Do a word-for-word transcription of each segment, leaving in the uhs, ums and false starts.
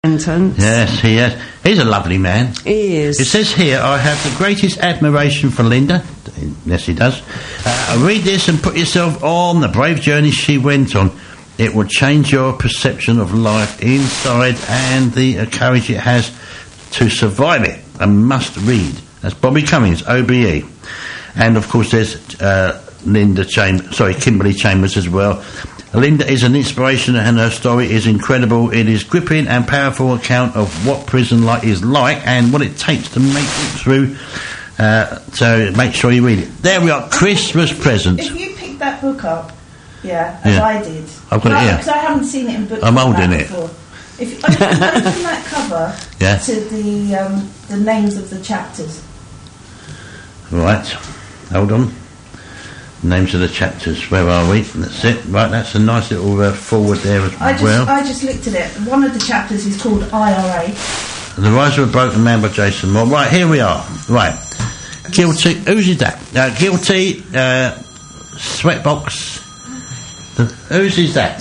Sentence. Yes, he is. He's a lovely man. He is. It says here, I have the greatest admiration for Linda. Yes, he does. Uh, read this and put yourself on the brave journey she went on. It will change your perception of life inside and the uh, courage it has to survive it. A must read. That's Bobby Cummings, O B E. And, of course, there's uh, Linda Chambers, sorry, Kimberly Chambers as well. Linda is an inspiration and her story is incredible. It is gripping and powerful account of what prison life is like and what it takes to make it through. Uh, so make sure you read it. There we are, Christmas presents. If you pick that book up, yeah, as Yeah. I did. I've got it here. Because I haven't seen it in book I'm format holding it. before. If you open, open that cover Yeah. to the um, the names of the chapters. Right, hold on. Names of the chapters. Where are we? That's it. Right, that's a nice little uh, forward there as I just well. I just looked at it. One of the chapters is called I R A. The Rise of a Broken Man by Jason Moore. Right, here we are. Right. Guilty. Who's is that? Uh, guilty. Uh, Sweatbox. The, whose is that?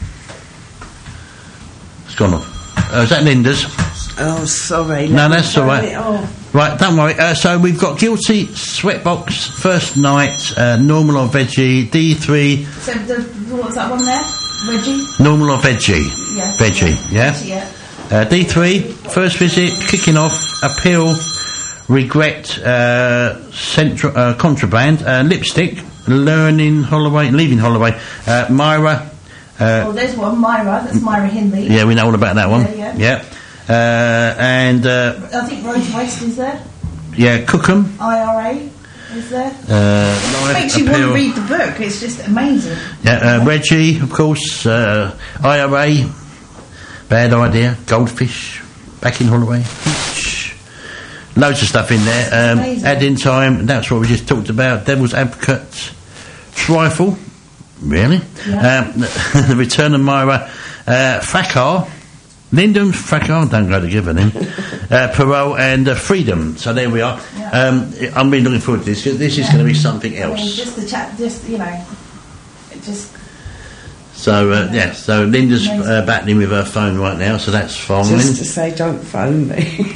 It's gone off. Uh, is that Linda's? Oh, sorry. No, let me that's all find right. it. Oh. Right, don't worry. Uh, so we've got Guilty, Sweatbox, First Night, uh, Normal or Veggie, D three. So the, what was that one there? Reggie? Normal or Veggie? Yes. Veggie, yeah? Yeah. Uh, D three, First Visit, Kicking Off, Appeal, Regret, uh, central, uh, Contraband, uh, Lipstick, Learning Holloway, Leaving Holloway, uh, Myra. Uh, Oh, there's one, Myra. That's Myra Hindley. yeah, we know all about that one. Yeah, yeah. Uh, and, uh, I think Rose West is there. yeah, Cookham. I R A is there. Uh, Live, Makes you Appeal. want to read the book. It's just amazing. Yeah, uh, Reggie, of course, uh, I R A, Bad Idea, Goldfish, Back in Holloway, Hitch, loads of stuff in there. Um, Amazing. Add in Time, that's what we just talked about. Devil's Advocate, Trifle, really? Yeah. Um, The Return of Myra, uh, Fracas, Lyndon Fracas, don't go together then. uh, Parole and uh, Freedom. So there we are. Yeah. Um, I'm really looking forward to this because this is Yeah. going to be something I mean, else. just the chat, just, you know, it just... So, uh, yeah, so Linda's Amazing. uh, battling with her phone right now, so that's fine. Just to say, don't phone me.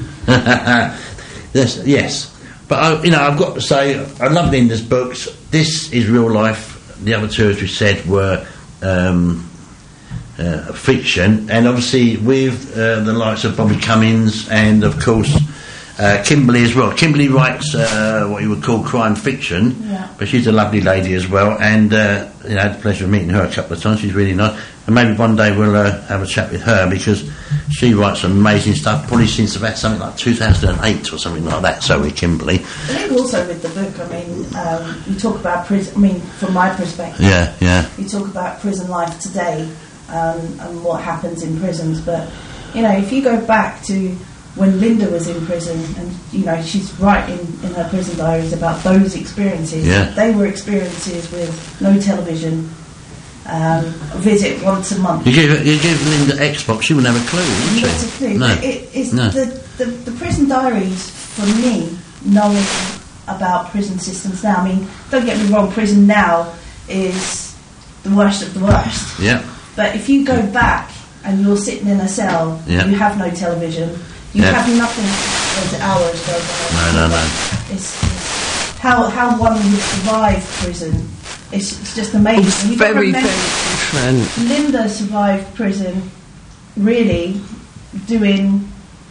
yes, yes. But, I, you know, I've got to say, I love Linda's books. This is real life. The other two, as we said, were um, uh, fiction. And obviously with uh, the likes of Bobby Cummings and, of course, uh, Kimberly as well. Kimberly writes uh, what you would call crime fiction, Yeah. but she's a lovely lady as well. And, uh, you know, I had the pleasure of meeting her a couple of times. She's really nice. And maybe one day we'll uh, have a chat with her because she writes amazing stuff. Probably since about something like two thousand eight or something like that. So with Kimberly. I think also with the book, I mean, um, you talk about prison, I mean, from my perspective, Yeah, yeah. you talk about prison life today um, and what happens in prisons, but, you know, if you go back to when Linda was in prison, and, you know, she's writing in her prison diaries about those experiences. Yeah. They were experiences with no television, um, a visit once a month. You give you give Linda Xbox, she wouldn't have a clue, would she? Not a clue. No. But It, it's No. the, the, the prison diaries, for me, knowing about prison systems now. I mean, don't get me wrong, prison now is the worst of the worst. Yeah. But if you go back and you're sitting in a cell, Yeah. you have no television, you Yeah. have nothing as hours go by. No, no, no. It's, it's how, how one would survive prison. It's, it's just amazing. It's And you've got to very, remember, very different. Linda survived prison really doing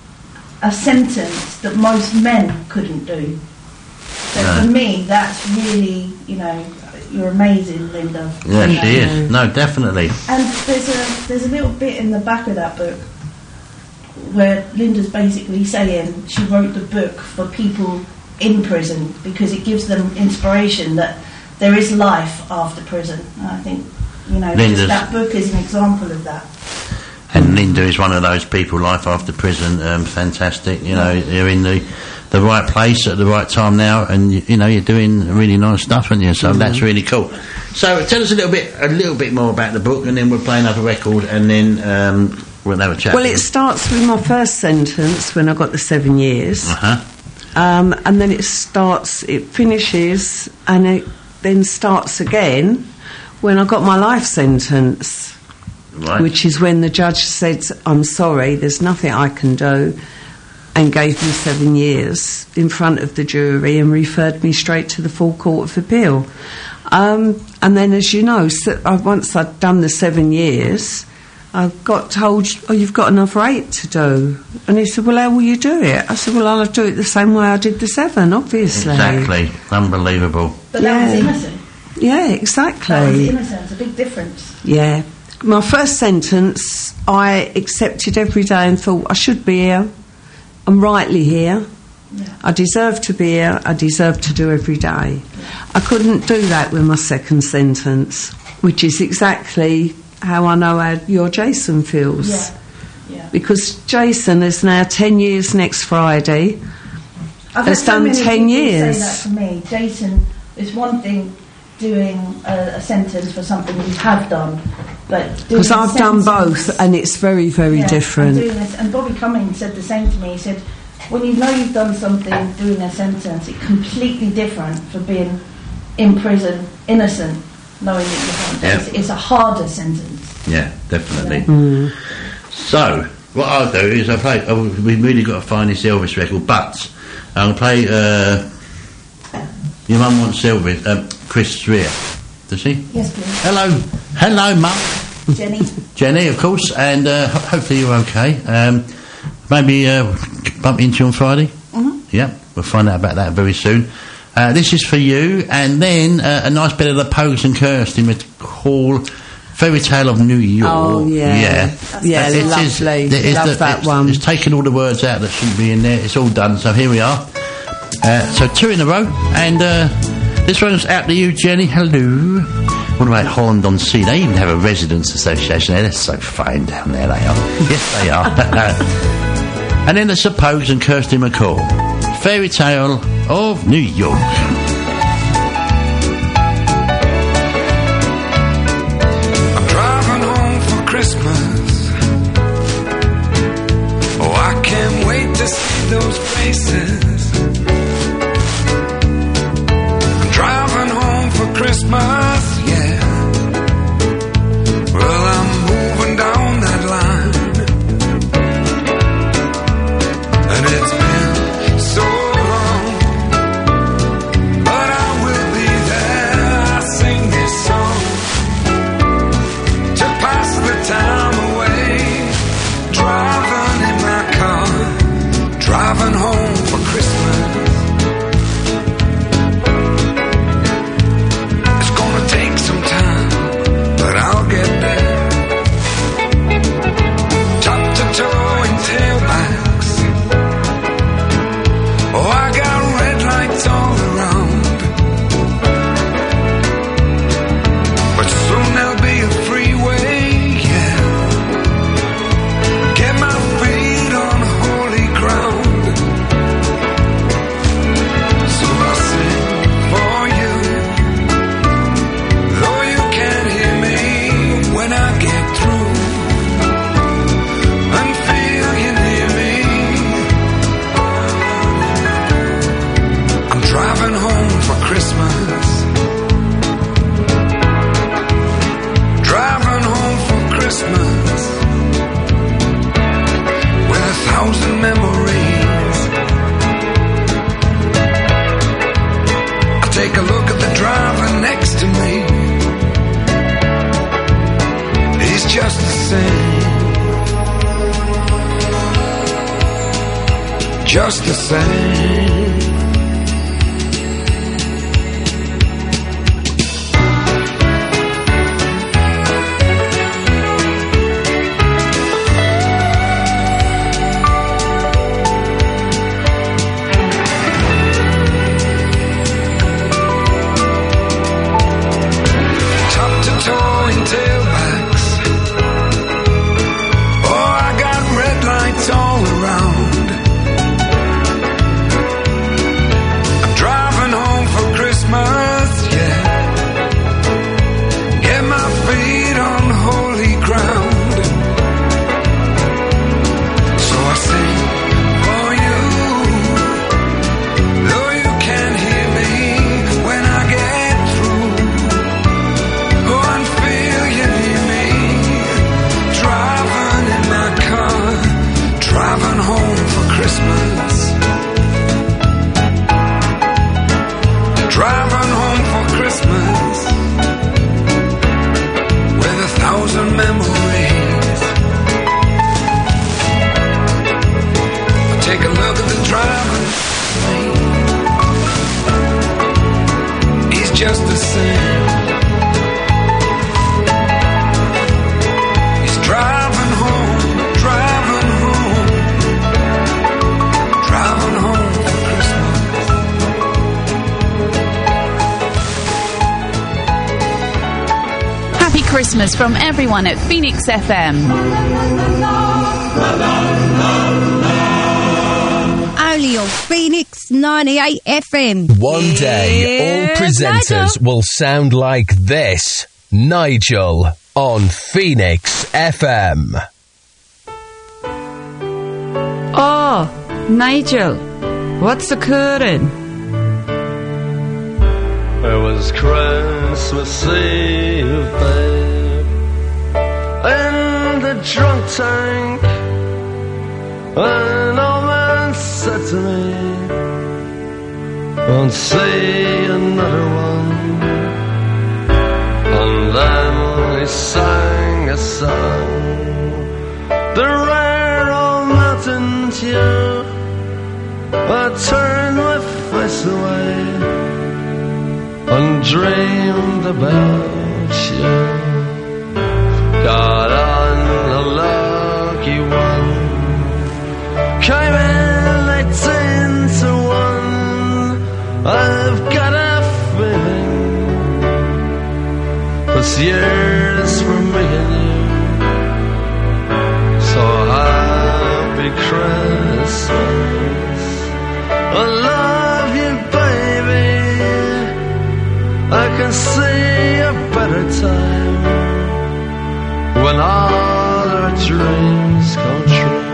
a sentence that most men couldn't do. So No. for me, that's really, you know, you're amazing, Linda. Yeah, You know. she is. No, definitely. And there's a there's a little bit in the back of that book where Linda's basically saying she wrote the book for people in prison because it gives them inspiration that there is life after prison. And I think, you know, Linda's- just that book is an example of that. And Linda is one of those people, life after prison, um, fantastic. You know, you're in the the right place at the right time now, and you, you know you're doing really nice stuff, aren't you? So Mm-hmm. that's really cool. So tell us a little bit, a little bit more about the book, and then we'll play another record, and then um, we'll have a chat. Well, it starts with my first sentence when I got the seven years. Uh-huh. Um, and then it starts, it finishes, and it then starts again when I got my life sentence. Right. which is when the judge said, I'm sorry, there's nothing I can do, and gave me seven years in front of the jury and referred me straight to the full Court of Appeal. Um, and then, as you know, so, uh, once I'd done the seven years, I got told, oh, you've got another eight to do. And he said, well, how will you do it? I said, well, I'll do it the same way I did the seven, obviously. Exactly. Unbelievable. But Yeah. that was innocent. Yeah, exactly. That was innocent. It's a big difference. Yeah. My first sentence, I accepted every day and thought, I should be here. I'm rightly here. Yeah. I deserve to be here. I deserve to do every day. I couldn't do that with my second sentence, which is exactly how I know how your Jason feels. Yeah. Yeah. Because Jason is now ten years next Friday. I've Has had so done many ten people years. say that to me. Jason, it's one thing doing a, a sentence for something you have done, but doing Because a I've done sentence- both, and it's very, very Yeah, different. And, doing this, and Bobby Cummings said the same to me. He said, when you know you've done something, doing a sentence, it's completely different for being in prison, innocent, knowing that you haven't done Yeah. it. It's a harder sentence. Yeah, definitely. Mm. So, what I'll do is I'll play. Oh, we've really got to find this Elvis record, but I'll play. Uh, your mum wants Elvis. Um, Chris Rea, does she? Yes, please. Hello, hello, mum. Jenny. Jenny, of course, and uh, ho- hopefully you're okay. Um, maybe uh, bump into you on Friday. Mhm. Yeah, we'll find out about that very soon. Uh, this is for you, and then uh, a nice bit of the Pogues and Kirsten with Hall, Fairy Tale of New York. Oh, yeah. yeah, Yeah, It is- lovely. it is Love the- that it's, one. It's taken all the words out that shouldn't be in there. It's all done. So here we are. Uh, so two in a row, and uh, this one's out to you, Jenny. Hello. What about Holland on Sea? They even have a residents association there. They're so fine down there. They are. Yes, they are. And then there's the Pogues and Kirsty McCall. Fairy Tale of New York. I'm driving home for Christmas. Oh, I can't wait to see those faces. I'm driving home for Christmas, yeah. Well, I'm moving down that line. And it's been so long, but I will be there. I sing this song to pass the time away. Driving in my car, driving home for Christmas. It's gonna take some time, but I'll get there. Top to toe in tailbacks. Oh, I got red lights all around. But soon there'll be a freeway, yeah. Get my feet on holy ground. So I'll sing for you, though you can't hear me when I get through. And feel you near me. I'm driving home for Christmas. Driving home for Christmas with a thousand memories. I take a look at the driver next to me. He's just the same. Just the same. Top to toe in tailbacks. Oh, I got red lights all around. Christmas from everyone at Phoenix F M. Only on Phoenix ninety-eight F M. One day, Yeah, all presenters Nigel. will sound like this. Nigel on Phoenix F M. Oh, Nigel, what's occurring? It was Christmas Eve, babe, in the drunk tank. An old man said to me, won't see another one. And then he sang a song, the rare old mountain tune. I turned my face away and dreamed about you. Got on a lucky one, came in eighteen to one. I've got a feeling this year's for me and you. So happy Christmas, I love you, baby. I can see a better time when all our dreams come true.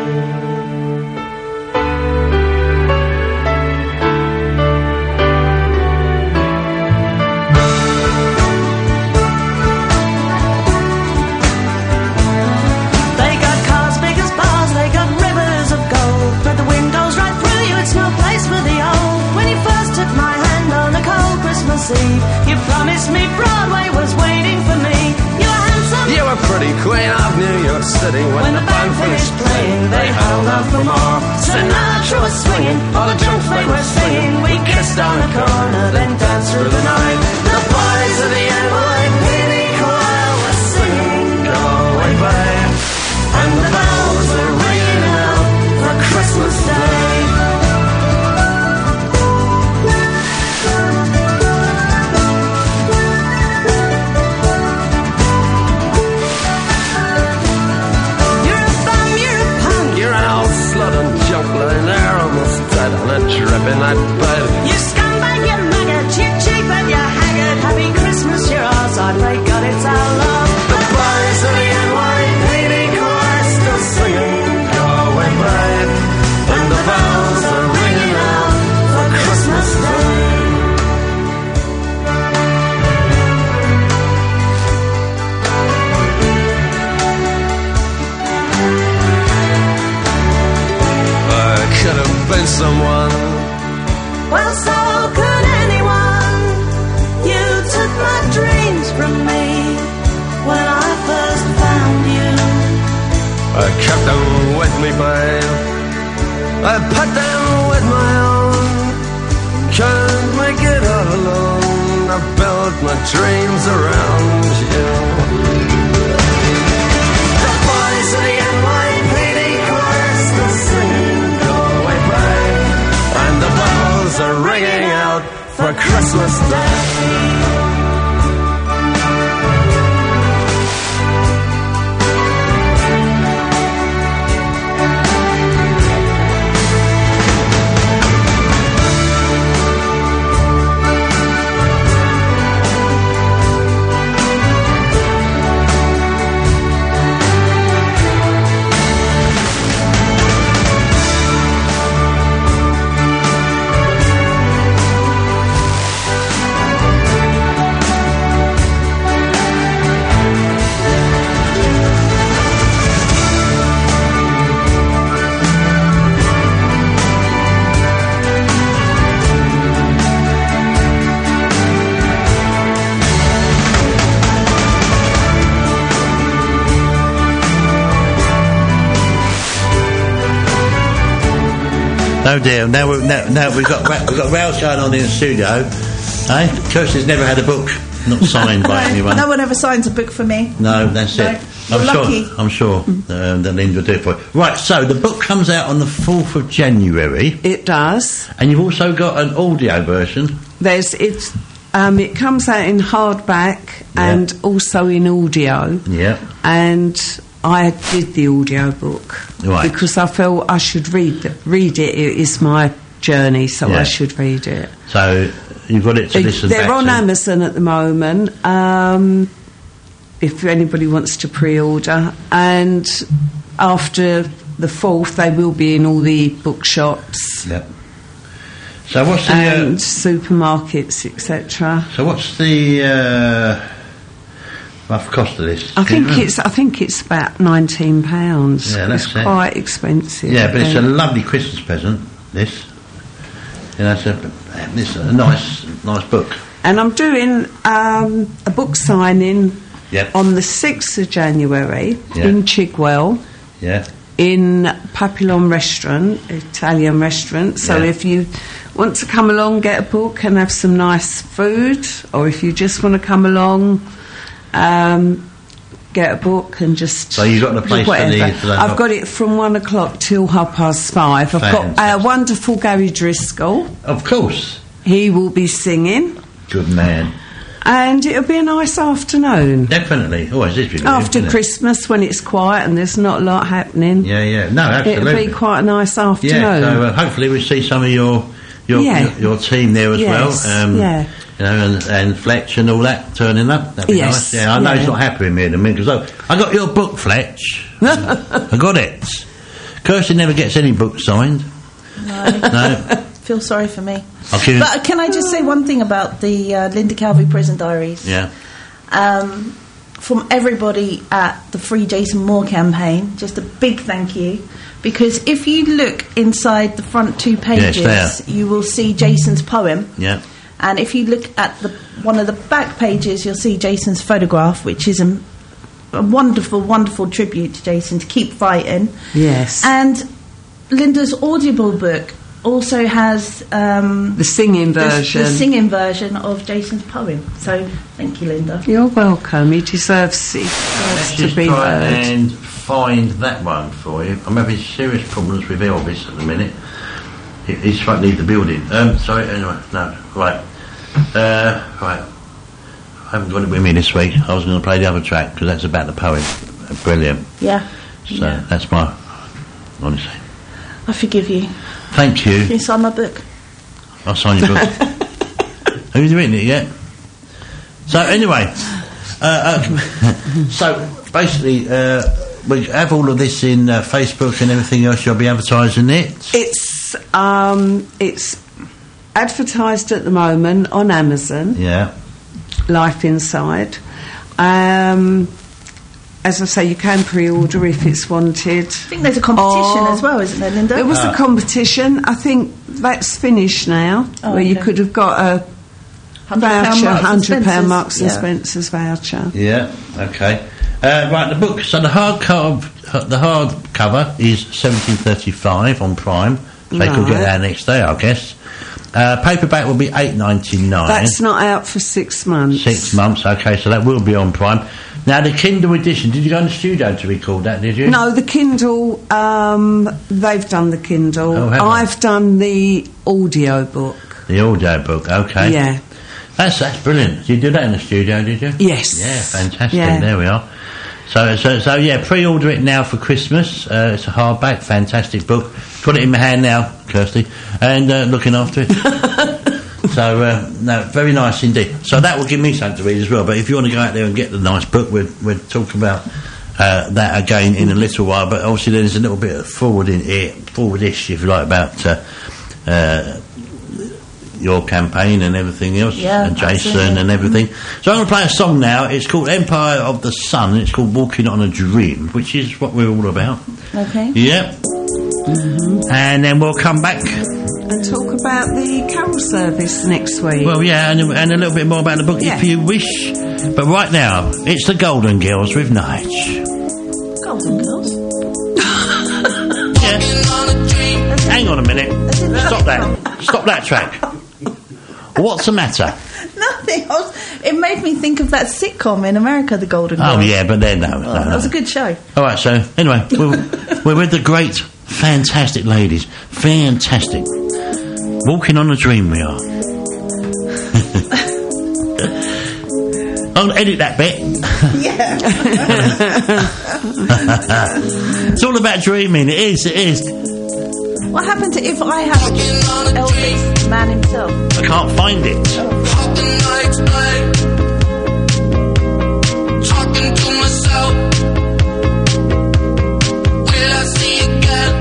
They got cars big as bars, they got rivers of gold, but the windows right through you, it's no place for the old. When you first took my hand on a cold Christmas Eve, you promised me Broadway was waiting for me. You were handsome, You were pretty queen of New York City. When, when the band finished playing, they held out for more. Sinatra was swinging, all the drunks they were singing. We kissed on the corner, then danced through the night. The boys of the N Y P D choir were singing, go away, babe. And the bells were ringing out for Christmas Day. You're a bum, you're a punk, you're an old slut and junk lying there almost dead on a dripping that bed. you scumbag, you maggot, you cheap and you haggard. Happy Christmas, you're ours, I pray God it's our love. The boys of the N Y P D choir still singing, go away, babe. And the bells are ringing out for Christmas Day. I could have been someone. Well, so could anyone. You took my dreams from me when I first found you. I kept them with me, babe. I put them with my own. Can't make it all alone. I built my dreams around you. The boys of the N Y P D choir still singing, go away, babe. And the bells are ringing out for Christmas Day. Oh dear! Now we've now, now we've got we've got rows going on in the studio. Eh? Kirsty's never had a book not signed by anyone. No one ever signs a book for me. No, that's No. it. You're I'm lucky. sure. I'm sure uh, that Linda will do it for you. Right. So the book comes out on the fourth of January, It does. and you've also got an audio version. There's it's Um, it comes out in hardback Yeah. and also in audio. Yeah. And I did the audio book Right. because I felt I should read the, read it. It is my journey, so Yeah. I should read it. So you've got it to listen They're back on to. Amazon at the moment. Um, if anybody wants to pre-order, and after the fourth, they will be in all the bookshops Yep. So what's the and uh, supermarkets, et cetera. so what's the uh, rough cost of this? I Can you think remember? it's I think it's about nineteen pounds. Yeah, that's it's it. quite expensive. Yeah, but it's a I think. lovely Christmas present. This, you know, it's a, it's a nice, nice book. And I'm doing um, a book signing Yep. on the sixth of January Yeah. in Chigwell. Yeah. In Papillon Restaurant, Italian restaurant. So Yeah. if you want to come along, get a book and have some nice food, or if you just want to come along, um, get a book and just. So you've got the place for whatever. the- for that I've book? got it from one o'clock till half past five. I've got our Fantastic. wonderful Gary Driscoll. Of course. He will be singing, Good man. and it'll be a nice afternoon. Definitely. Always is. really, After isn't it? Christmas, when it's quiet and there's not a lot happening, Yeah, yeah. No, it'll absolutely. be quite a nice afternoon. Yeah, so uh, hopefully we see some of your your Yeah. your, your team there as Yes, well. Um, yeah. You know, and, and Fletch and all that turning up. That'd be Yes, nice. Yeah, I know yeah. he's not happy with me in a minute because I got your book, Fletch. I got it. Kirsty never gets any book signed. No. No. Feel sorry for me. I'll give- But can I just say one thing about the uh, Linda Calvey Prison Diaries? Yeah. Um, from everybody at the Free Jason Moore campaign, just a big thank you. Because if you look inside the front two pages, there. you will see Jason's poem. Yeah. And if you look at the one of the back pages, you'll see Jason's photograph, which is a, a wonderful, wonderful tribute to Jason to keep fighting. Yes. And Linda's Audible book also has um, The singing the- version. the, singing version of Jason's poem. So thank you, Linda. You're welcome. He deserves, he Let's deserves to just be try heard. and find that one for you. I'm having serious problems with Elvis at the minute. He- He's trying to leave the building. Um, sorry, anyway, no, right. Uh, right. I haven't got it with me this week. I was going to play the other track because that's about the poem. Brilliant. Yeah. So Yeah. that's my, honestly. I forgive you. Thank you. Can you sign my book? I'll sign your book. Have you written it yet? So anyway, uh, uh, so basically, uh, we have all of this in uh, Facebook and everything else. You'll be advertising it. It's um, it's advertised at the moment on Amazon. Yeah. Life Inside. Um, as I say, you can pre-order if it's wanted. I think there's a competition Or- as well, isn't there, Linda? There was Ah. a competition. I think that's finished now, Oh, where you okay. could have got a one hundred pound voucher, Marks and hundred pound Spencer's. Marks and Yeah. Spencer's voucher. Yeah. Okay. Uh, right. The book. So the hard cover, the hard cover is seventeen thirty-five on Prime. So they could get Right. that next day, I guess. Uh, paperback will be eight ninety nine. That's not out for six months. Six months, okay, so that will be on Prime. Now, the Kindle edition, did you go in the studio to record that, did you? No, the Kindle. Um, they've done the Kindle. Oh, have they? I've done the audio book. The audio book, okay. Yeah. That's that's brilliant. Did you do that in the studio, did you? Yes. Yeah, fantastic. Yeah. There we are. So, so, so yeah, pre-order it now for Christmas. Uh, it's a hardback, fantastic book. Got it in my hand now, Kirsty, and uh, looking after it. So, uh, no, very nice indeed. So that will give me something to read as well. But if you want to go out there and get the nice book, we'll, we'll talk about uh, that again in a little while. But obviously there's a little bit of forward in here, forward-ish, if you like, about uh, uh, your campaign and everything else, Yeah, and Jason absolutely. and everything. So I'm going to play a song now. It's called Empire of the Sun. It's called Walking on a Dream, which is what we're all about. Okay. Yep. And then we'll come back. And talk about the carol service next week. Well, yeah, and, and a little bit more about the book Yeah. if you wish. But right now, it's the Golden Girls with Nige. Golden Girls. Yeah. Hang on a minute. Stop that. Stop that track. What's the matter? Nothing. I was, it made me think of that sitcom in America, The Golden Girls. Oh, yeah, but then no. no, Oh, that no. was a good show. All right, so anyway, we're, we're with the great, fantastic ladies. Fantastic. Walking on a dream we are. I'll edit that bit. Yeah. It's all about dreaming. It is, it is. What happened to If I Had Elvis, man himself? I can't find it. Talking to myself. Will I see again?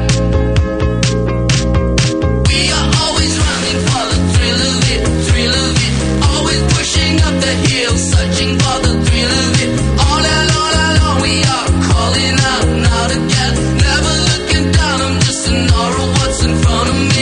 We are always running for the thrill of it, thrill of it. Always pushing up the hill, searching for the thrill of it. All alone, alone, we are calling out and out again. Never looking down, I'm just an aura of what's in front of me.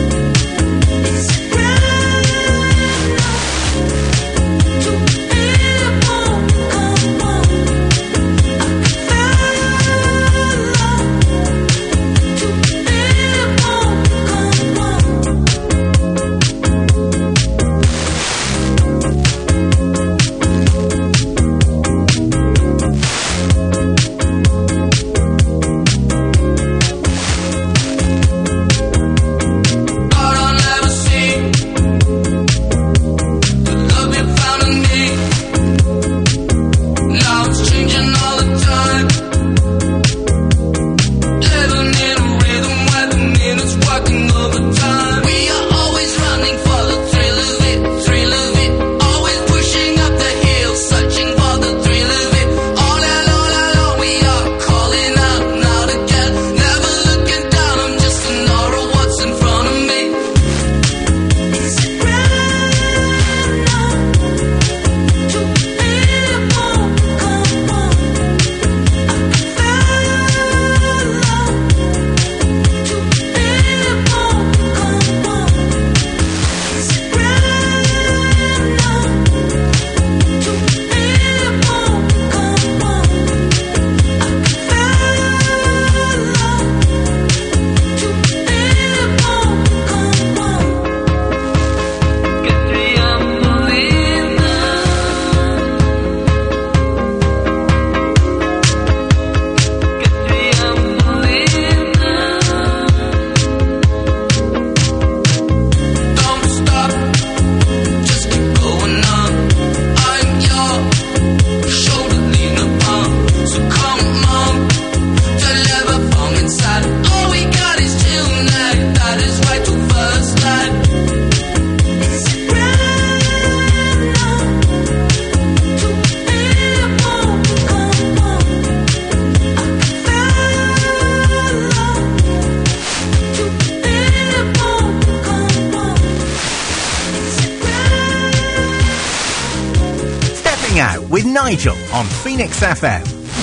With Nigel on Phoenix F M.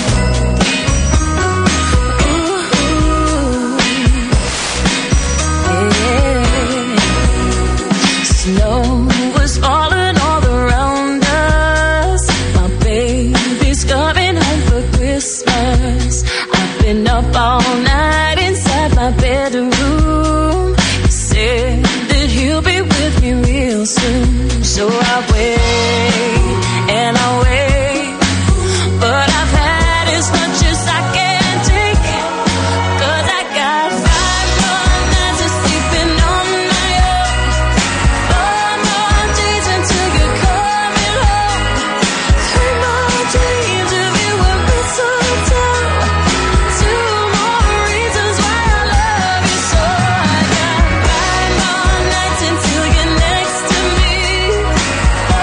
Snow was falling all around us. My baby's coming home for Christmas. I've been up all night inside my bedroom. He said that he'll be with me real soon. So I wait and I wait. But I've had as much as I can take. 'Cause I got five more nights of sleeping on my own. Four more days until you're coming home. Three more dreams of you and mistletoe. Two more reasons why I love you so. I got five more nights until you're next to me.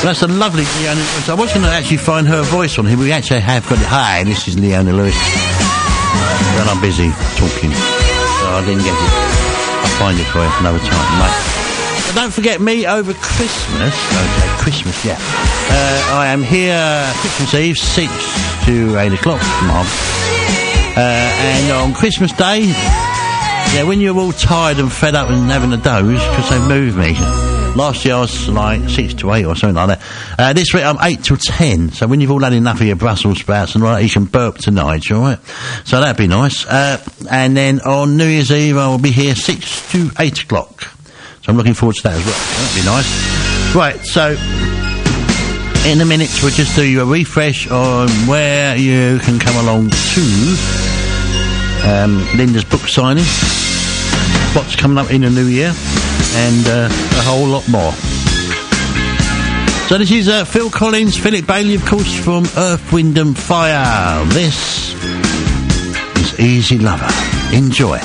That's a lovely Leona Lewis. I was going to actually find her voice on here. We actually have got it. Hi, this is Leona Lewis. But I'm busy talking, so I didn't get it. I'll find it for you another time, mate. But don't forget me over Christmas. Okay, Christmas, yeah. Uh, I am here Christmas Eve, six to eight o'clock tomorrow. Uh, and on Christmas Day, yeah, when you're all tired and fed up and having a doze, because they've moved me. Last year I was like six to eight or something like that. Uh, this week I'm eight to ten, so when you've all had enough of your Brussels sprouts and right, you can burp tonight, alright? So that'd be nice. Uh, and then on New Year's Eve I will be here six to eight o'clock. So I'm looking forward to that as well. That'd be nice. Right, so in a minute we'll just do you a refresh on where you can come along to um, Linda's book signing, what's coming up in the new year, and uh, a whole lot more. So this is uh, Phil Collins, Philip Bailey, of course, from Earth, Wind and Fire. This is Easy Lover. Enjoy.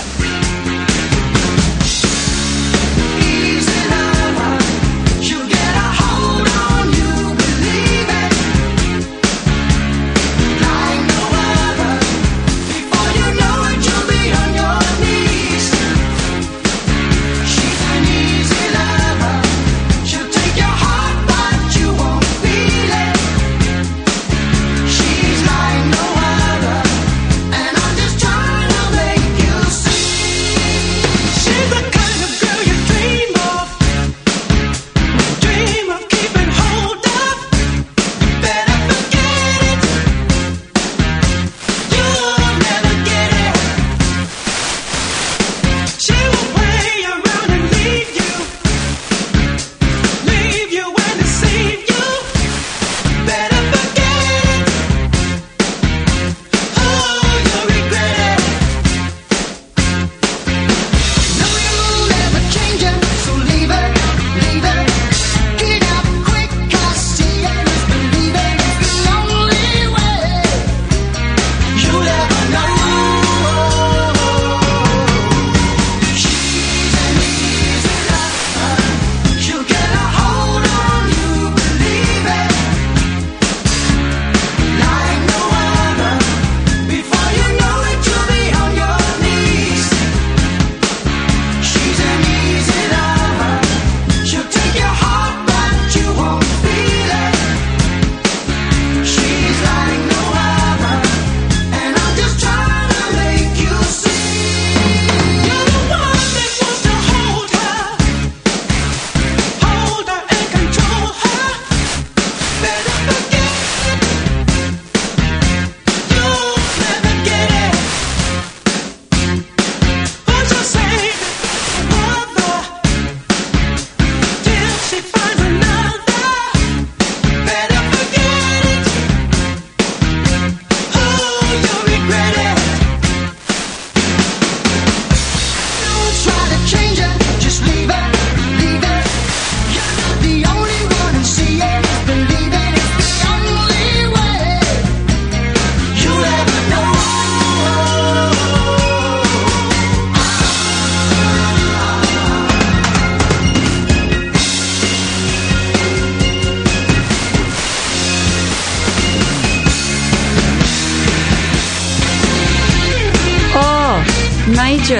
Nigel.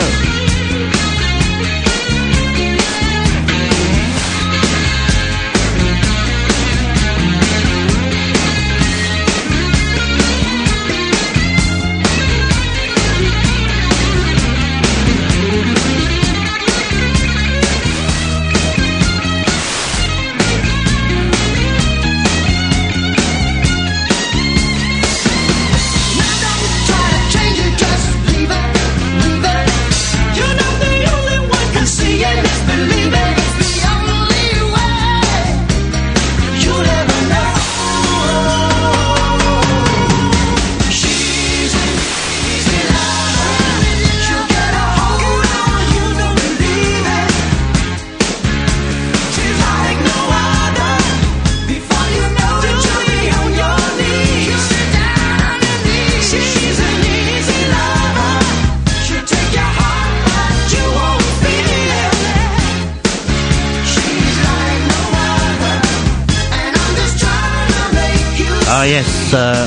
Try to change it, just leave it, leave it. Oh, yes. Uh,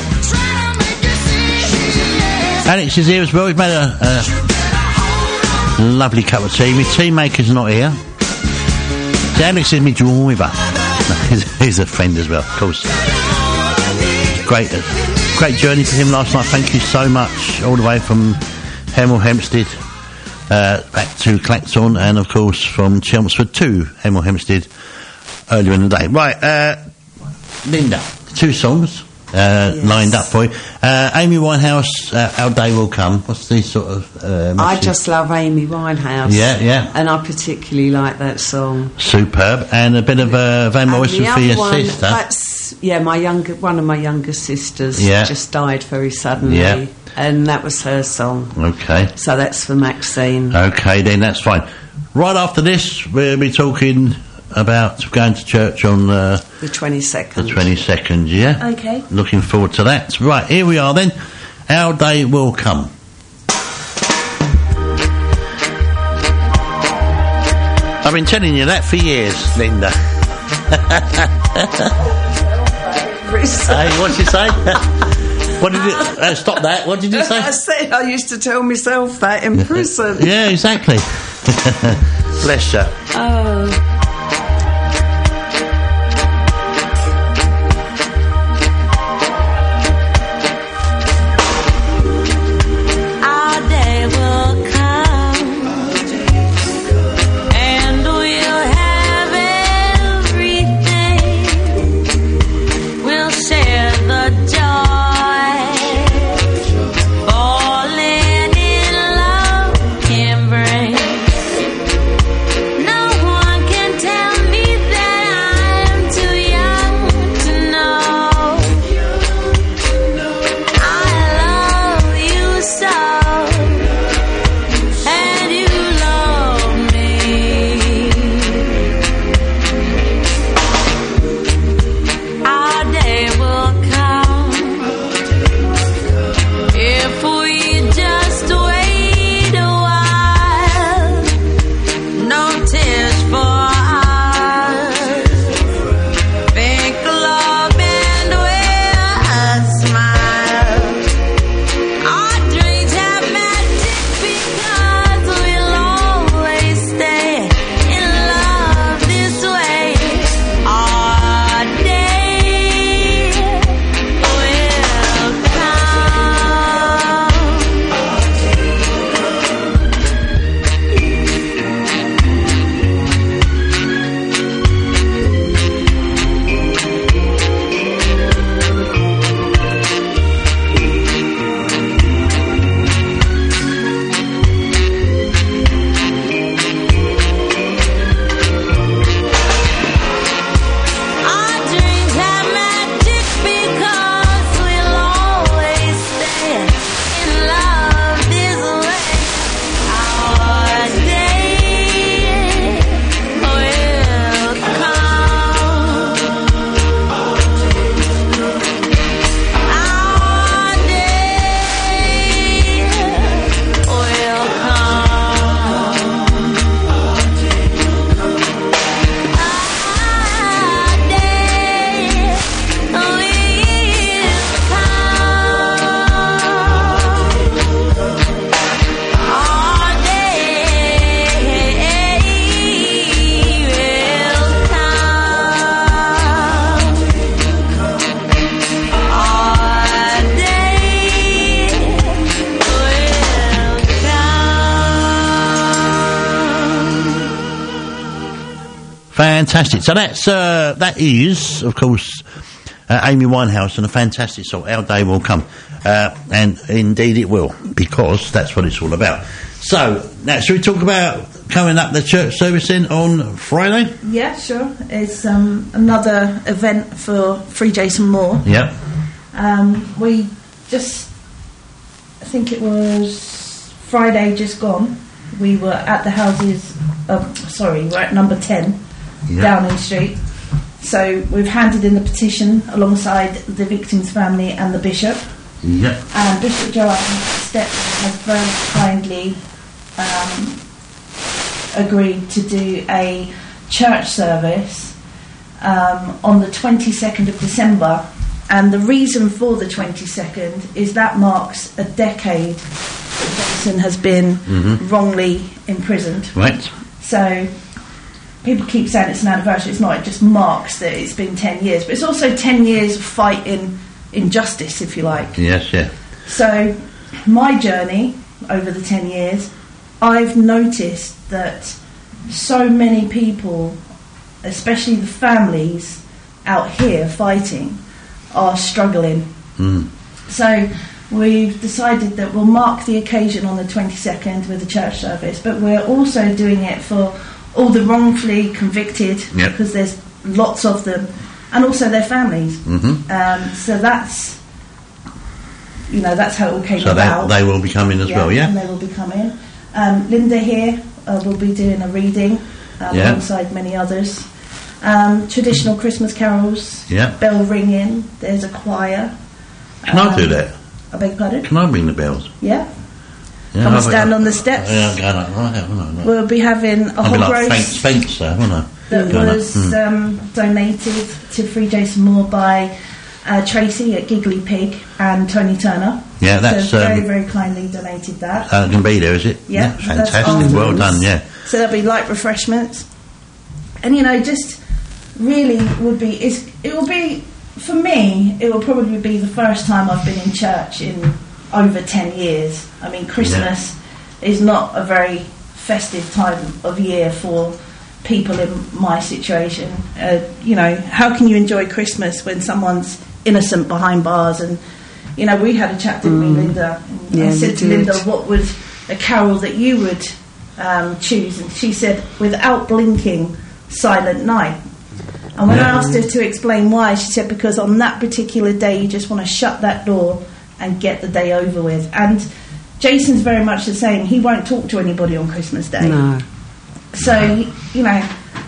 Alex is here as well. He's made a, a lovely cup of tea. My tea maker's not here. See, Alex is my driver. he's, he's a friend as well, of course. Great, uh, great journey for him last night. Thank you so much. All the way from Hemel Hempstead uh, back to Clacton, and of course from Chelmsford to Hemel Hempstead earlier in the day. Right, uh, Linda, two songs uh, yes. lined up for you. Uh, Amy Winehouse, uh, Our Day Will Come. What's the sort of uh, I just love Amy Winehouse. Yeah, yeah. And I particularly like that song. Superb. And a bit of uh, Van Morrison for your one, sister. That's, yeah, my younger, one of my younger sisters yeah. just died very suddenly. Yeah. And that was her song. Okay. So that's for Maxine. Okay, then that's fine. Right after this, we'll be talking about going to church on uh, the twenty-second. The twenty-second, yeah? Okay. Looking forward to that. Right, here we are then. Our Day Will Come. I've been telling you that for years, Linda. Hey, what did you say? What did you... Uh, stop that. What did you say? I said I used to tell myself that in prison. Yeah, exactly. Bless you. Oh... Fantastic. So that's uh, that is, of course, uh, Amy Winehouse and a fantastic song. Our Day Will Come, uh, and indeed it will, because that's what it's all about. So now, should we talk about coming up the church service in on Friday? Yeah, sure. It's um, another event for Free Jason Moore. Yep. Um, we just, I think it was Friday just gone. We were at the houses. Um, sorry, we're at number ten. Yep. Downing Street. So we've handed in the petition alongside the victim's family and the bishop. Yep. And Bishop Joanne Stepp has very kindly um, agreed to do a church service um, on the twenty-second of December And the reason for the twenty-second is that marks a decade that Jason has been Mhm. wrongly imprisoned. Right. So people keep saying it's an anniversary. It's not. It just marks that it's been ten years. But it's also ten years of fighting injustice, if you like. Yes, yeah. So my journey over the ten years, I've noticed that so many people, especially the families out here fighting, are struggling. Mm. So we've decided that we'll mark the occasion on the twenty-second with a church service, but we're also doing it for all the wrongfully convicted, Yep. because there's lots of them, and also their families. Mhm. Um, so that's, you know, that's how it all came So about. they, they will be coming as well, yeah? And they will be coming. Um, Linda here uh, will be doing a reading um, Yeah. alongside many others. Um, traditional Christmas carols, Yeah. bell ringing, there's a choir. Can I do Um, that? I beg your pardon? Can I ring the bells? Yeah. Yeah, Come I'll and be- stand on the steps. Yeah, I'm going up right there, won't I? We'll be having a I'll be hog like Frank roast Spencer, won't I? that Going up. was Mm. um, donated to Free Jason Moore by uh, Tracy at Giggly Pig and Tony Turner. Yeah, that's, so very, um, very kindly donated that. Uh, can be there, is it? Yeah, that's fantastic. afterwards. Well done, yeah. So there'll be light refreshments, and you know, just really would be. It's, it will be for me. It will probably be the first time I've been in church in over ten years. I mean, Christmas is not a very festive time of year for people in my situation. Uh, you know, how can you enjoy Christmas when someone's innocent behind bars? And you know, we had a chat, didn't we, Linda? And Yeah, I we said to did. Linda, what would a carol that you would um, choose? And she said, without blinking, Silent Night. And when I Yeah. asked her to explain why, she said, because on that particular day you just want to shut that door and get the day over with. And Jason's very much the same. He won't talk to anybody on Christmas Day. No. So, you know,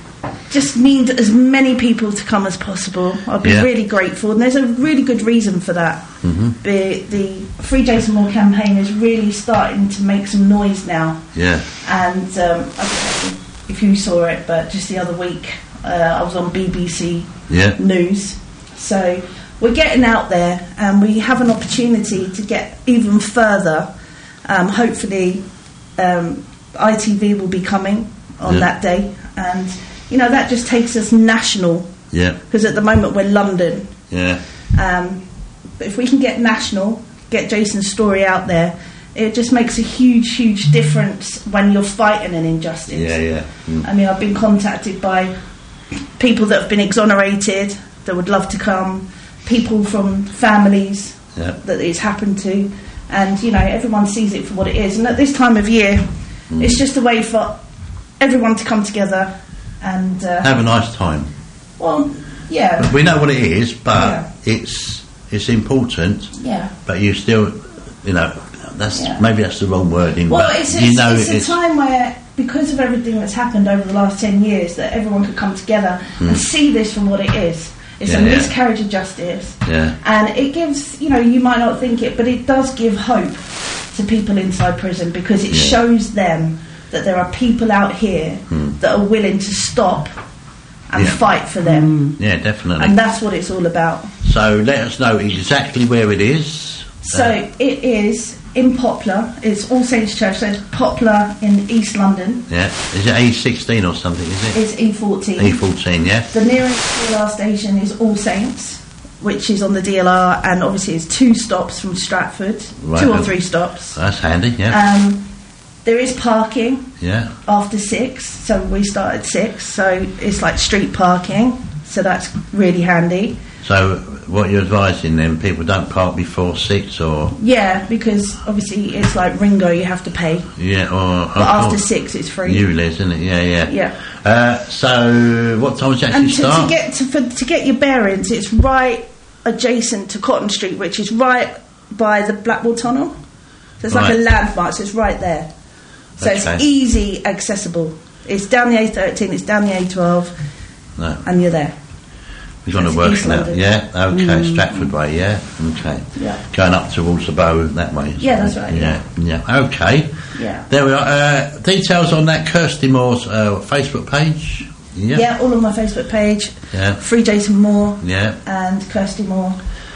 just need as many people to come as possible. I'll be Yeah. really grateful. And there's a really good reason for that. Mhm. The, the Free Jason Moore campaign is really starting to make some noise now. Yeah. And um, I don't know if you saw it, but just the other week uh, I was on B B C Yeah. News. So we're getting out there, and we have an opportunity to get even further. Um, hopefully, um, I T V will be coming on Yeah. that day, and you know that just takes us national. Yeah. Because at the moment we're London. Yeah. Um, but if we can get national, get Jason's story out there, it just makes a huge, huge difference when you're fighting an injustice. Yeah, yeah. Mm. I mean, I've been contacted by people that have been exonerated that would love to come, people from families Yeah. that it's happened to, and you know, everyone sees it for what it is. And at this time of year, Mm. it's just a way for everyone to come together and uh, Have a nice time. well, yeah, We know what it is, but Yeah. it's it's important. yeah. But you still, you know, that's Yeah. maybe that's the wrong wording. Well, but it's, you it's, know, it's a time where, because of everything that's happened over the last ten years, that everyone could come together Mm. and see this for what it is. It's Yeah, a yeah. miscarriage of justice. Yeah. And it gives, you know, you might not think it, but it does give hope to people inside prison, because it Yeah. shows them that there are people out here Mm. that are willing to stop and Yeah. fight for them. Yeah, definitely. And that's what it's all about. So let us know exactly where it is. So it is in Poplar. It's All Saints Church. So it's Poplar in East London. Yeah. Is it E sixteen or something, is it? It's E fourteen. E fourteen, yeah. The nearest D L R station is All Saints, which is on the D L R, and obviously it's two stops from Stratford, Right. two or three stops. That's handy, yeah. Um, there is parking yeah. after six, so we start at six, so it's like street parking, so that's really handy. So what you're advising then, people don't park before six or... Yeah, because obviously it's like Ringo, you have to pay, Yeah, or... but after six it's free. Newlands, isn't it? Yeah, yeah. Yeah. Uh, so what time does it actually And to, start? to get to, for, to get your bearings, it's right adjacent to Cotton Street, which is right by the Blackwall Tunnel. So it's like a Right. landmark, so it's right there. So Okay. it's easy accessible. It's down the A thirteen, it's down the A twelve, No. and you're there. We're going to It's work East on that. London. Yeah, okay. Mm. Stratford way, yeah? Okay. Yeah. Going up towards the bow that way. Yeah, that's right, Yeah, yeah. Okay. Yeah. There we are. Uh, details on that Kirsty Moore's uh, Facebook page. Yeah. Yeah, all on my Facebook page. Yeah. Free Jason Moore Yeah. and Kirsty Moore.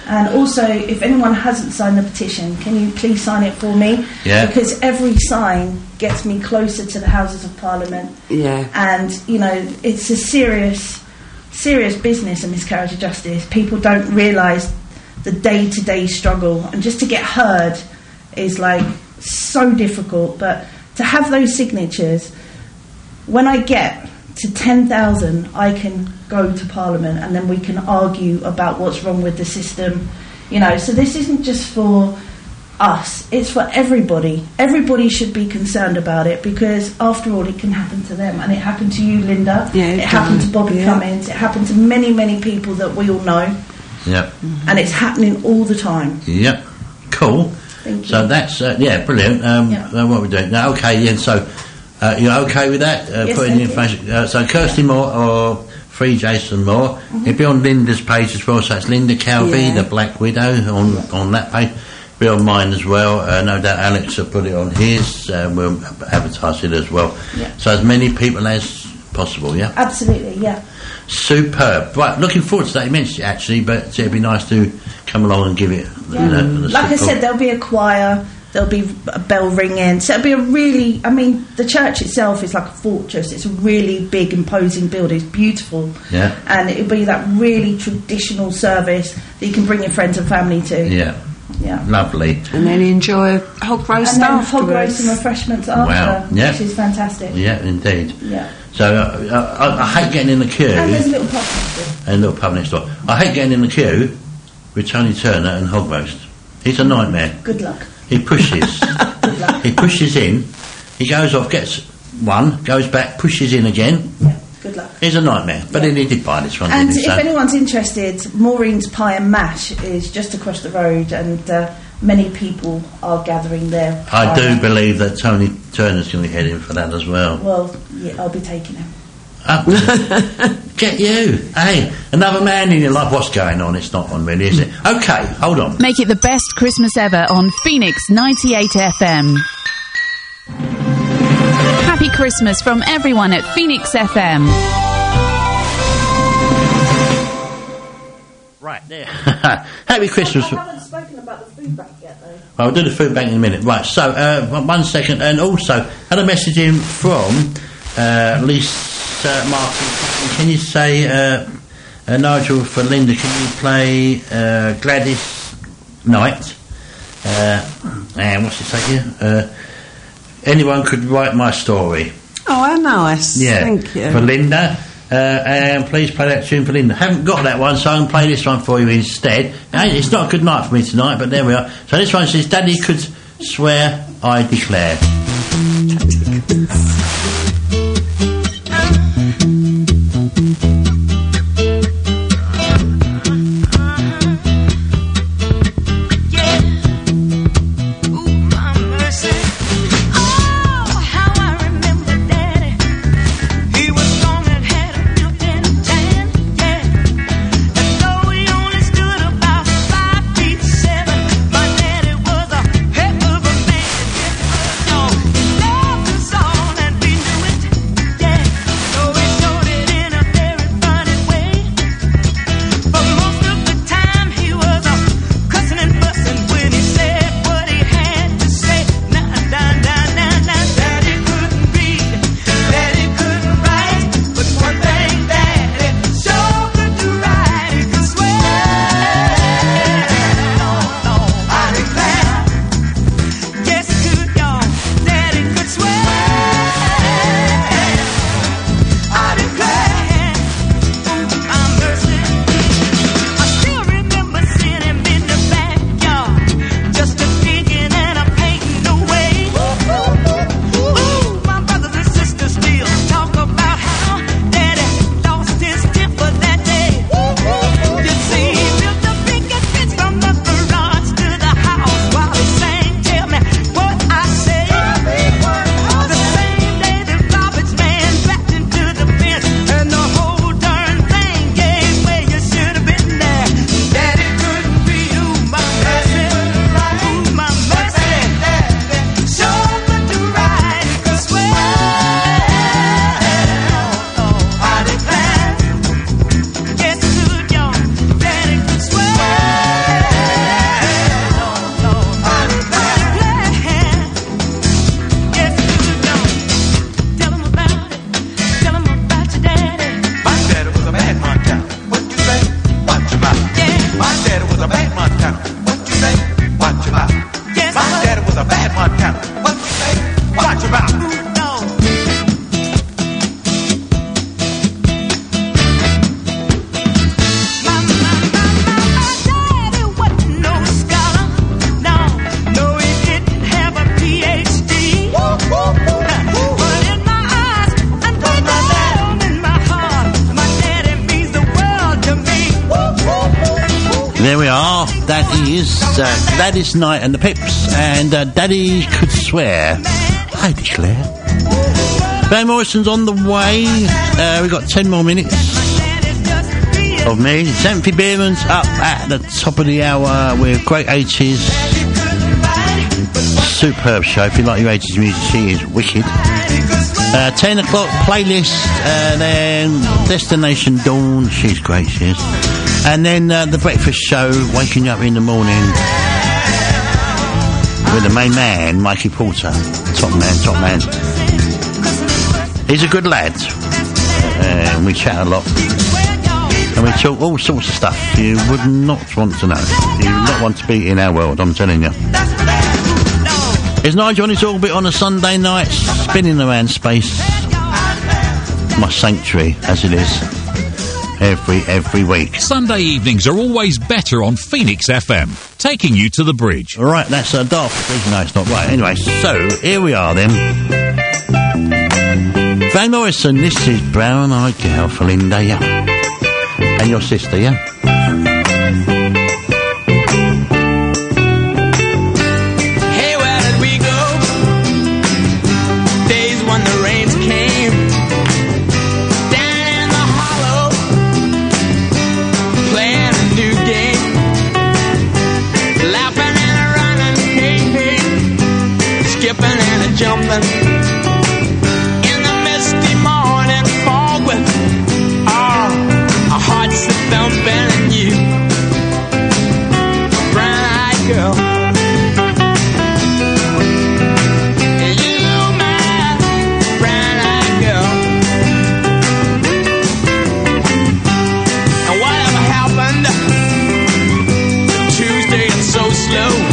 And also, if anyone hasn't signed the petition, can you please sign it for me? Yeah. Because every sign gets me closer to the Houses of Parliament. Yeah. And, you know, it's a serious, serious business, a miscarriage of justice. People don't realise the day-to-day struggle. And just to get heard is, like, so difficult. But to have those signatures, when I get to ten thousand, I can go to Parliament and then we can argue about what's wrong with the system. You know, so this isn't just for us, it's for everybody. Everybody should be concerned about it, because after all, it can happen to them. And it happened to you, Linda. Yeah, it it happened can. to Bobby Yeah. Cummins. It happened to many, many people that we all know. Yep. And it's happening all the time. Yep. Cool. Thank you. So that's uh, yeah, brilliant. Um, Yeah. uh, what we're doing now? Okay, yeah. So uh, you're okay with that? Uh, Yes, putting the thank you. information. Uh, so Kirsty Moore or Free Jason Moore. Mm-hmm. It'll be on Linda's page as well. So it's Linda Calvi, Yeah. the Black Widow, on on that page. Be on mine as well. Uh, no doubt Alex will put it on his. Uh, we'll advertise it as well. Yeah. So as many people as possible. Yeah. Absolutely, yeah. Superb. Right, looking forward to that. You mentioned it actually, but it'd be nice to come along and give it. Yeah. You know, the Like I support. said, there'll be a choir, there'll be a bell ringing. So it'll be a really, I mean, the church itself is like a fortress. It's a really big, imposing building. It's beautiful. Yeah. And it'll be that really traditional service that you can bring your friends and family to. Yeah. Yeah. Lovely. And then enjoy a hog roast And then afterwards. hog roast and refreshments after, Wow. Yeah. which is fantastic. Yeah, indeed. Yeah. So uh, I, I hate getting in the queue. And there's a little pub next door. And a little pub next door. I hate getting in the queue with Tony Turner and hog roast. He's a nightmare. Good luck. He pushes. Good luck. He pushes in. He goes off, gets one, goes back, pushes in again. Yeah. Good luck. He's a nightmare. But then he did buy this one, And didn't he? if So- anyone's interested, Maureen's Pie and Mash is just across the road, and uh, many people are gathering there. I do believe that Tony Turner's going to be heading for that as well. Well, yeah, I'll be taking him. Up Get you. Hey, another man in your life. What's going on? It's not on really, is it? Okay, hold on. Make it the best Christmas ever on Phoenix ninety-eight F M. Happy Christmas from everyone at Phoenix F M. Right there. Happy Christmas. I haven't spoken about the food bank yet, though. I'll do the food bank in a minute. Right, so, uh, one- one second. And also, had a message in from uh, Lisa Martin. Can you say, uh, uh, Nigel, for Linda, can you play uh, Gladys Knight? Uh, and what's it say here? Uh, anyone could write my story. Oh, how nice. Yeah, Thank you. for Linda. Uh, and please play that tune for Linda. Haven't got that one, so I'm going to play this one for you instead. Now, it's not a good night for me tonight, but there we are. So this one says, Daddy could swear, I declare. Seven, my daddy was a heck of a man. Your love is on and Watch about. There we are. That is uh, Gladys Knight and the Pips, and uh, Daddy Could Swear. I declare. Van Morrison's on the way. Uh, we've got ten more minutes of me. Xanthi Bierman's up at the top of the hour with great eighties. Superb show. If you like your eighties music, she is wicked. Uh, ten o'clock playlist, and then Destination Dawn. She's great, she is. And then uh, the breakfast show, waking you up in the morning with the main man, Mikey Porter. Top man, top man. He's a good lad. Uh, and we chat a lot. And we talk all sorts of stuff you would not want to know. You would not want to be in our world, I'm telling you. It's Nigel on his orbit on a Sunday night, spinning around space. My sanctuary, as it is. Every, every week. Sunday evenings are always better on Phoenix F M, taking you to the bridge. Right, that's a daft. No, it's not right. Anyway, so, here we are then. Van Morrison, this is Brown Eyed Girl for Linda, yeah. And your sister, yeah? Hey, where did we go? Days when the rains came. Jumping in the misty morning fog with oh, our hearts that thumping and you, brown-eyed girl. You, my brown-eyed girl. And whatever happened Tuesday, it's so slow.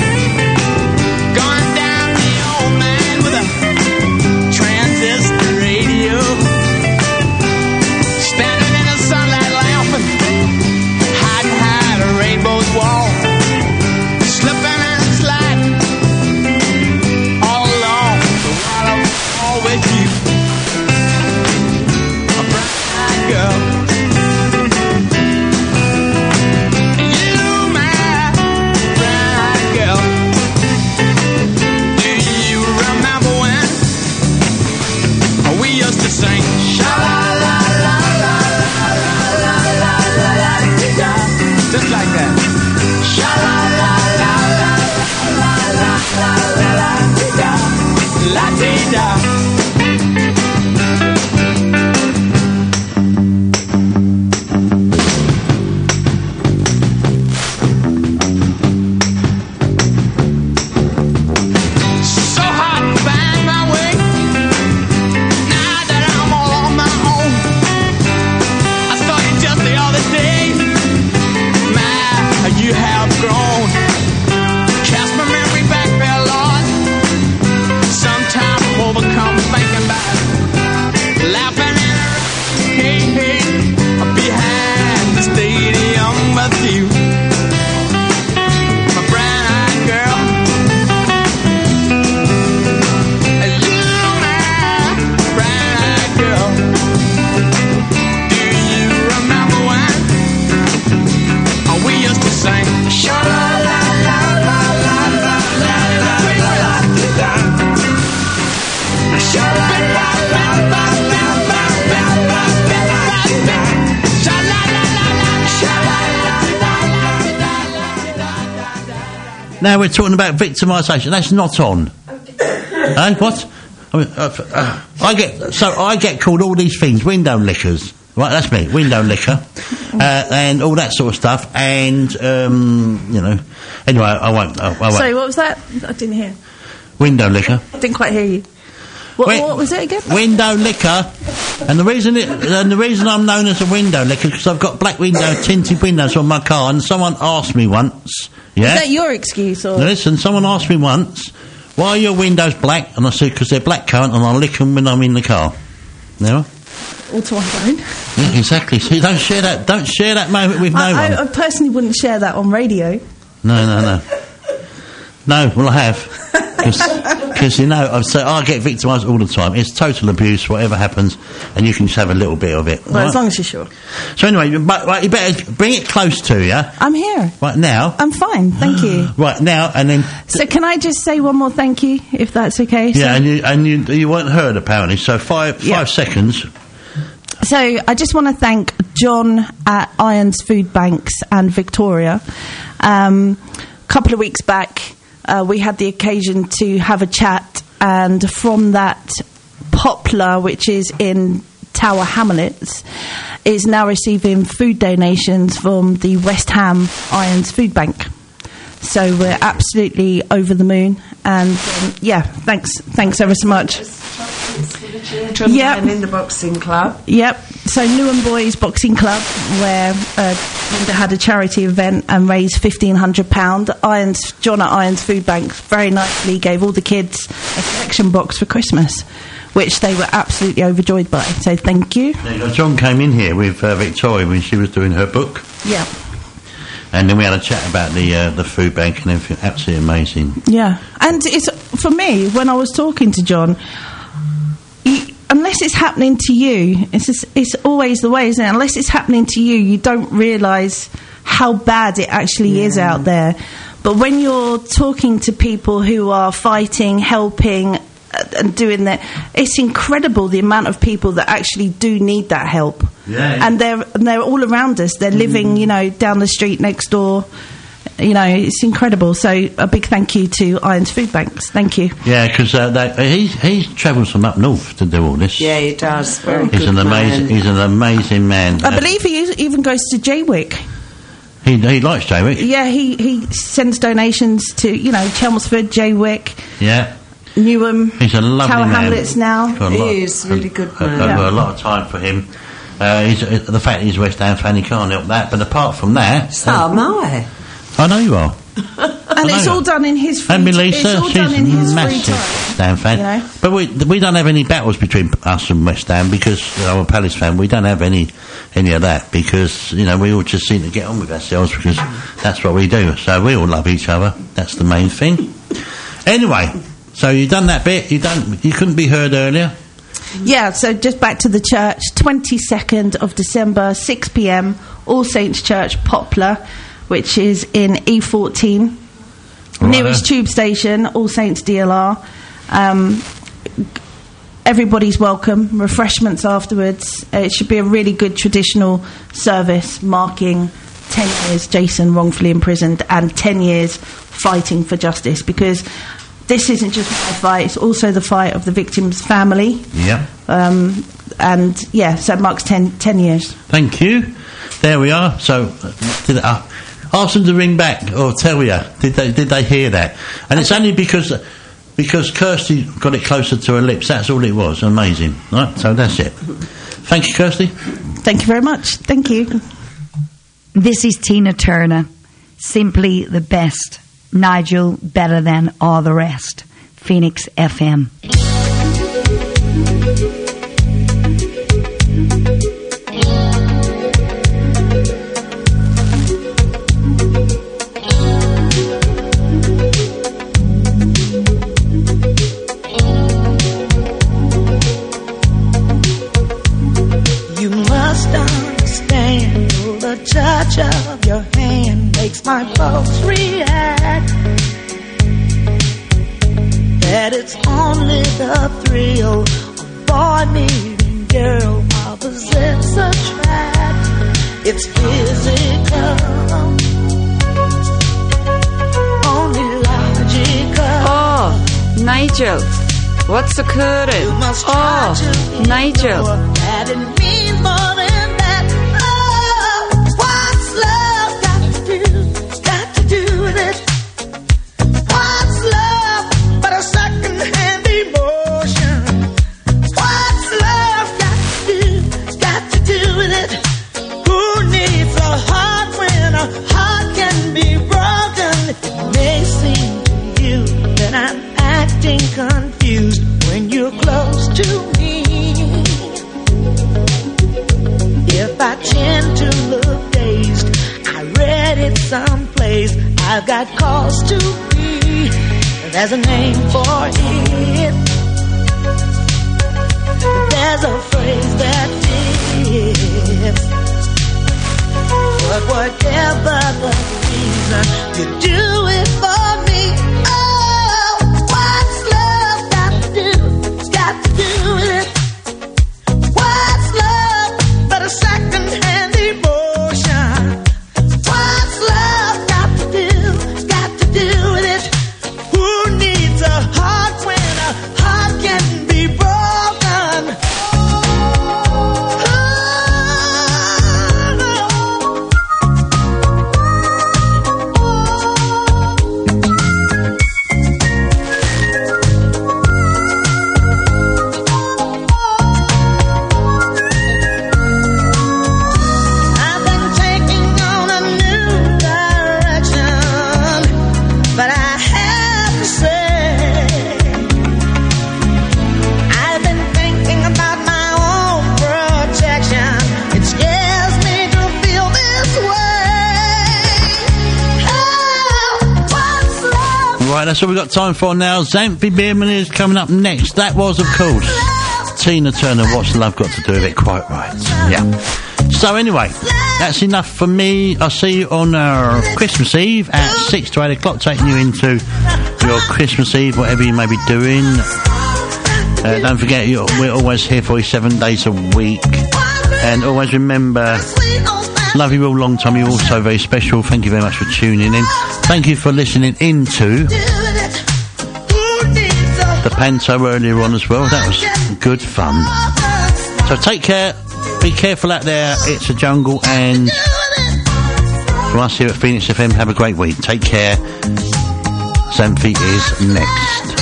Now we're talking about victimisation. That's not on. Eh? What? I mean, uh, uh, I get so I get called all these things: window lickers. Right, that's me. Window licker, uh, and all that sort of stuff. And um, you know, anyway, I won't. I, I won't. Sorry, what was that? I didn't hear. Window licker. I didn't quite hear you. What, Win- what was it again? Window licker. And the reason it, and the reason I'm known as a window licker is because I've got black window tinted windows on my car, and someone asked me once. Yeah. Is that your excuse or? Now listen, someone asked me once, why are your windows black? And I said, because they're blackcurrant and I lick them when I'm in the car. No? All to my phone. Yeah, exactly. So don't share that, don't share that moment with no I, one. I, I personally wouldn't share that on radio. No, no, no. No, well, I have. Because, you know, I've said, I get victimised all the time. It's total abuse, whatever happens, and you can just have a little bit of it. Well, right? as long as you're sure. So anyway, but, right, you better bring it close to you. I'm here. Right now. I'm fine, thank you. Right now, and then... So can I just say one more thank you, if that's okay? Yeah, so, and you and you, you weren't heard, apparently, so five five Yeah. seconds... So I just want to thank John at Irons Food Banks and Victoria. Um, a couple of weeks back, uh, we had the occasion to have a chat, and from that, Poplar, which is in Tower Hamlets, is now receiving food donations from the West Ham Irons Food Bank. So we're absolutely over the moon, and um, yeah, thanks, thanks ever so much. Children Yep. and in the boxing club. Yep. So Newham Boys Boxing Club, where uh, Linda had a charity event and raised fifteen hundred pounds. Irons, John at Irons Food Bank very nicely gave all the kids a selection box for Christmas, which they were absolutely overjoyed by. So thank you. Yeah, you know, John came in here with uh, Victoria when she was doing her book. Yeah. And then we had a chat about the uh, the food bank and everything. Absolutely amazing. Yeah. And it's for me, when I was talking to John, you, unless it's happening to you, it's just, it's always the way, isn't it? Unless it's happening to you, you don't realise how bad it actually Yeah. is out there. But when you're talking to people who are fighting, helping, uh, and doing that, it's incredible the amount of people that actually do need that help. Yeah. And they're and they're all around us. They're living, you know, down the street next door. You know, it's incredible. So a big thank you to Irons Food Banks. Thank you. Yeah, because uh, he he travels from up north to do all this. Yeah, he does. Very He's good an amazing. man. He's an amazing man. I Uh, believe he is- even goes to Jaywick. he he likes Jaywick. Yeah, he, he sends donations to, you know, Chelmsford, Jaywick, Yeah. Newham, He's a lovely Tower man. Hamlets now. Got a lot- He is really good I've man. got Yeah. a lot of time for him. Uh, he's, uh, the fact he's West Ham fan, he can't help that. But apart from that, So am I. I know you are. And I it's know. all done in his free And time. Melissa, It's all she's done in his free massive time. West Ham fan. You know? But we we don't have any battles between us and West Ham because I'm a Palace fan. We don't have any any of that because you know we all just seem to get on with ourselves because that's what we do. So we all love each other. That's the main thing. Anyway, so you've done that bit. You don't. You couldn't be heard earlier. Yeah, so just back to the church, twenty-second of December, six p.m, All Saints Church, Poplar, which is in E fourteen. Right. Nearest tube station, All Saints D L R. Um, everybody's welcome. Refreshments afterwards. Uh, it should be a really good traditional service marking ten years Jason wrongfully imprisoned and ten years fighting for justice, because this isn't just my fight, it's also the fight of the victim's family. Yeah. Um, and yeah, so it marks ten, ten years. Thank you. There we are. So, uh, did, uh, ask them to ring back or tell you. Did they? Did they hear that? And it's only because because Kirsty got it closer to her lips. That's all it was. Amazing. Right. So that's it. Thank you, Kirsty. Thank you very much. Thank you. This is Tina Turner. Simply the best. Nigel, better than all the rest. Phoenix F M. You must understand the touch of your hand makes my pulse react. That it's only the thrill of boy meeting girl opposites attract. It's physical, only logical. Oh, Nigel, what's occurring? Oh, Nigel. That it means more than that. Oh, what's love got to do? Got to do with it. What's love but a second-hand emotion? What's love got to do? Got to do with it. Who needs a heart when a heart can be broken? It may seem to you that I'm acting to me. If I tend to look dazed, I read it someplace. I've got cause to be. There's a name for it. There's a phrase that fits. But whatever the reason, you do it for me. Oh, what's love got to do? It's got to do with it. What's love but a second-hand emotion? What's love got to do? It's got to do with it. Who needs a heart when a heart can be broken? I've been taking on a new direction, but I have to say, I've been thinking about my own protection. It scares me to feel this way. Oh, what's love? Right, that's all we've got time for now. Xanthi Bierman is coming up next. That was, of course, Tina Turner. What's love got to do with it? Quite right. Yeah. So anyway, that's enough for me. I'll see you on uh, Christmas Eve at six to eight o'clock, taking you into your Christmas Eve, whatever you may be doing. Uh, don't forget, you're, we're always here for you seven days a week. And always remember, love you all long time. You're also very special. Thank you very much for tuning in. Thank you for listening into the Panto earlier on as well. That was good fun. So take care. Be careful out there. It's a jungle. And from us here at Phoenix F M, have a great week. Take care. Xanthi is next.